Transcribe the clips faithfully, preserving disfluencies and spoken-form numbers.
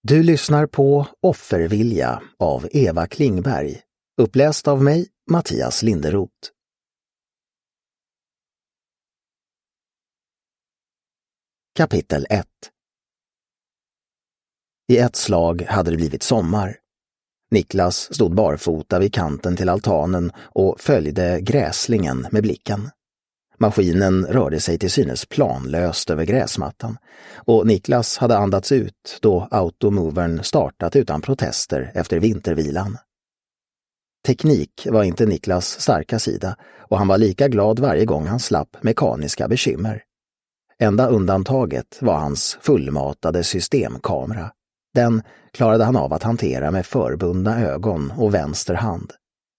Du lyssnar på Offervilja av Eva Klingberg, uppläst av mig, Mattias Linderoth. Kapitel ett. I ett slag hade det blivit sommar. Niklas stod barfota vid kanten till altanen och följde gräslingen med blicken. Maskinen rörde sig till synes planlöst över gräsmattan och Niklas hade andats ut då automovern startat utan protester efter vintervilan. Teknik var inte Niklas starka sida och han var lika glad varje gång han slapp mekaniska bekymmer. Enda undantaget var hans fullmatade systemkamera. Den klarade han av att hantera med förbundna ögon och vänster hand.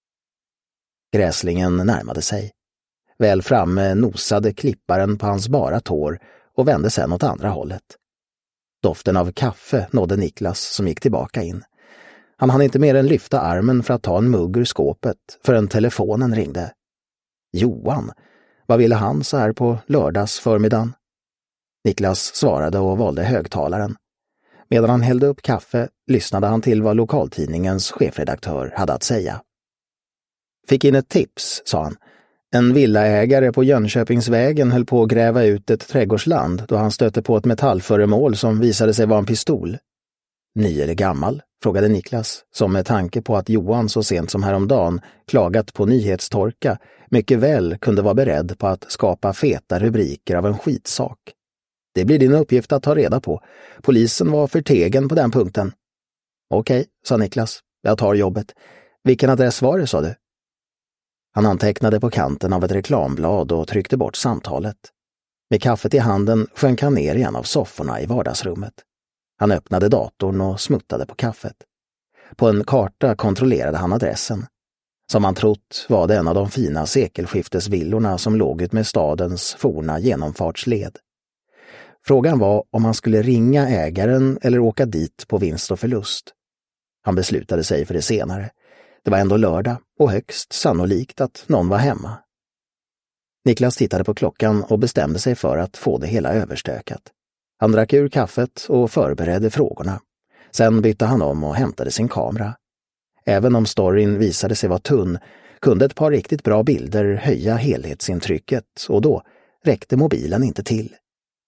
Gräslingen närmade sig. Väl framme nosade klipparen på hans bara tår och vände sedan åt andra hållet. Doften av kaffe nådde Niklas som gick tillbaka in. Han hann inte mer än lyfta armen för att ta en mugg ur skåpet förrän telefonen ringde. Johan, vad ville han så här på lördags förmiddagen? Niklas svarade och valde högtalaren. Medan han hällde upp kaffe lyssnade han till vad lokaltidningens chefredaktör hade att säga. Fick in ett tips, sa han. En villaägare på Jönköpingsvägen höll på att gräva ut ett trädgårdsland då han stötte på ett metallföremål som visade sig vara en pistol. Ny eller gammal? Frågade Niklas, som med tanke på att Johan så sent som häromdagen klagat på nyhetstorka mycket väl kunde vara beredd på att skapa feta rubriker av en skitsak. Det blir din uppgift att ta reda på. Polisen var förtegen på den punkten. Okej, sa Niklas. Jag tar jobbet. Vilken adress var det, sa du? Han antecknade på kanten av ett reklamblad och tryckte bort samtalet. Med kaffet i handen sjönk han ner i en av sofforna i vardagsrummet. Han öppnade datorn och smuttade på kaffet. På en karta kontrollerade han adressen. Som han trott var det en av de fina sekelskiftesvillorna som låg ut med stadens forna genomfartsled. Frågan var om han skulle ringa ägaren eller åka dit på vinst och förlust. Han beslutade sig för det senare. Det var ändå lördag och högst sannolikt att någon var hemma. Niklas tittade på klockan och bestämde sig för att få det hela överstökat. Han drack ur kaffet och förberedde frågorna. Sen bytte han om och hämtade sin kamera. Även om storyn visade sig vara tunn kunde ett par riktigt bra bilder höja helhetsintrycket och då räckte mobilen inte till.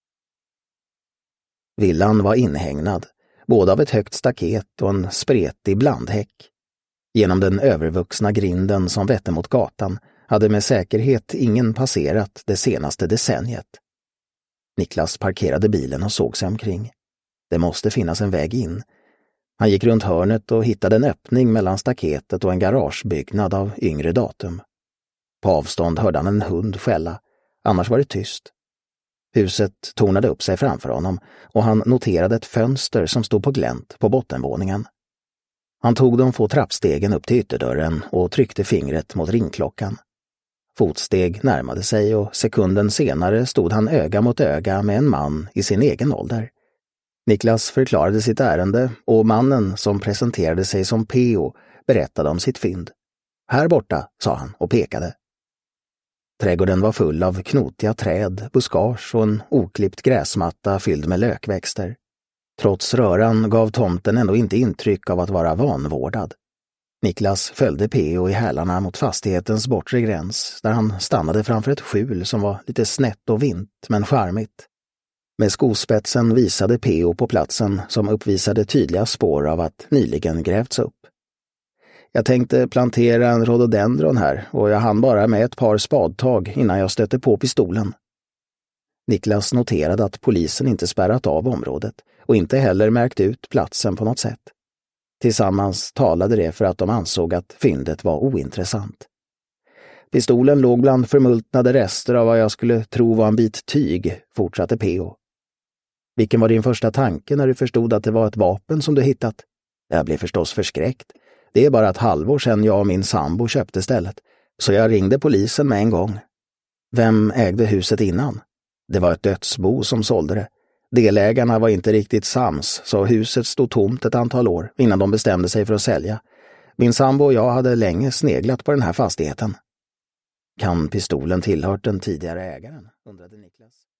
Villan var inhägnad, både av ett högt staket och en spretig blandhäck. Genom den övervuxna grinden som vette mot gatan hade med säkerhet ingen passerat det senaste decenniet. Niklas parkerade bilen och såg sig omkring. Det måste finnas en väg in. Han gick runt hörnet och hittade en öppning mellan staketet och en garagebyggnad av yngre datum. På avstånd hörde han en hund skälla, annars var det tyst. Huset tornade upp sig framför honom och han noterade ett fönster som stod på glänt på bottenvåningen. Han tog de få trappstegen upp till ytterdörren och tryckte fingret mot ringklockan. Fotsteg närmade sig och sekunden senare stod han öga mot öga med en man i sin egen ålder. Niklas förklarade sitt ärende och mannen som presenterade sig som P O berättade om sitt fynd. Här borta, sa han och pekade. Trädgården var full av knotiga träd, buskage och en oklippt gräsmatta fylld med lökväxter. Trots röran gav tomten ändå inte intryck av att vara vanvårdad. Niklas följde P O i hälarna mot fastighetens bortre gräns där han stannade framför ett skjul som var lite snett och vint men charmigt. Med skospetsen visade P O på platsen som uppvisade tydliga spår av att nyligen grävts upp. Jag tänkte plantera en rhododendron här och jag hann bara med ett par spadtag innan jag stötte på pistolen. Niklas noterade att polisen inte spärrat av området och inte heller märkt ut platsen på något sätt. Tillsammans talade det för att de ansåg att fyndet var ointressant. Pistolen låg bland förmultnade rester av vad jag skulle tro var en bit tyg, fortsatte P O. Vilken var din första tanke när du förstod att det var ett vapen som du hittat? Jag blev förstås förskräckt. Det är bara ett halvår sedan jag och min sambo köpte stället, så jag ringde polisen med en gång. Vem ägde huset innan? Det var ett dödsbo som sålde det. Delägarna var inte riktigt sams, så huset stod tomt ett antal år innan de bestämde sig för att sälja. Min sambo och jag hade länge sneglat på den här fastigheten. Kan pistolen tillhört den tidigare ägaren, undrade Niklas.